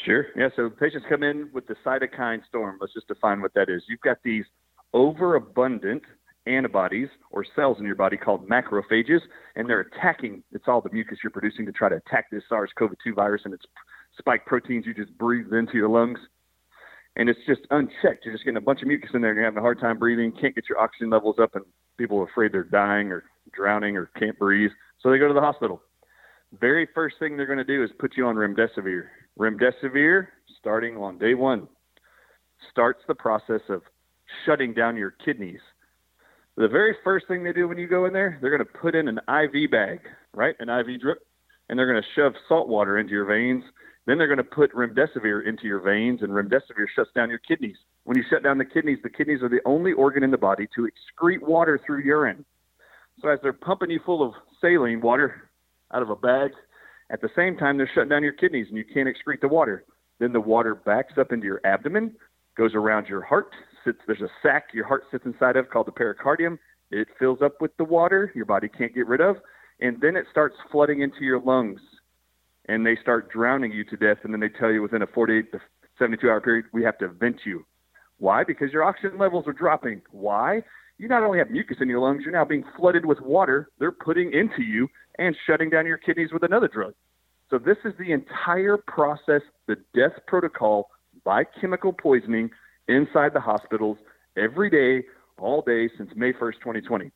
Sure. Yeah. So patients come in with the cytokine storm. Let's just define what that is. You've got these overabundant antibodies or cells in your body called macrophages, and they're attacking. It's all the mucus you're producing to try to attack this SARS-CoV-2 virus and its spike proteins you just breathed into your lungs. And it's just unchecked. You're just getting a bunch of mucus in there, and you're having a hard time breathing, can't get your oxygen levels up, and people are afraid they're dying or drowning or can't breathe. So they go to the hospital. Very first thing they're going to do is put you on remdesivir. Remdesivir, starting on day one, starts the process of shutting down your kidneys. The very first thing they do when you go in there, they're going to put in an IV bag, right? An IV drip, and they're going to shove salt water into your veins. Then they're going to put remdesivir into your veins, and remdesivir shuts down your kidneys. When you shut down the kidneys are the only organ in the body to excrete water through urine. So as they're pumping you full of saline water out of a bag, at the same time they're shutting down your kidneys and you can't excrete the water. Then the water backs up into your abdomen, goes around your heart, there's a sac your heart sits inside of called the pericardium. It fills up with the water your body can't get rid of, and then it starts flooding into your lungs, and they start drowning you to death, and then they tell you within a 48 to 72-hour period, we have to vent you. Why? Because your oxygen levels are dropping. Why? You not only have mucus in your lungs, you're now being flooded with water they're putting into you and shutting down your kidneys with another drug. So this is the entire process, the death protocol by chemical poisoning inside the hospitals every day, all day since May 1st, 2020.